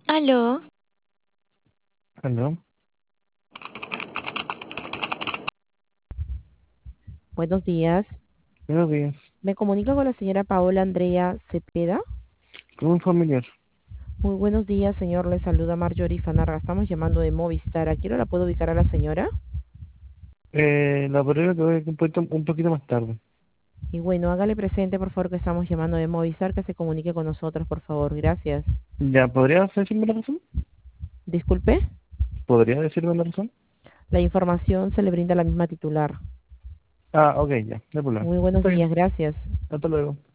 Aló, Aló, buenos días. buenos días. Me comunico con la señora Paola Andrea Cepeda. Con un familiar. Muy buenos días, señor. Le saluda Marjorie Fanarra. Estamos llamando de Movistar. ¿A qué hora la puedo ubicar a la señora? La podría que voy un poquito más tarde. Y bueno, hágale presente, por favor, que estamos llamando de Movistar, que se comunique con nosotros, por favor. Gracias. ¿Ya podrías decirme la razón? Disculpe, ¿Podría decirme la razón? la información se le brinda a la misma titular. Ah, ok, ya, no hay problema. Muy buenos Está bien, días, gracias. hasta luego.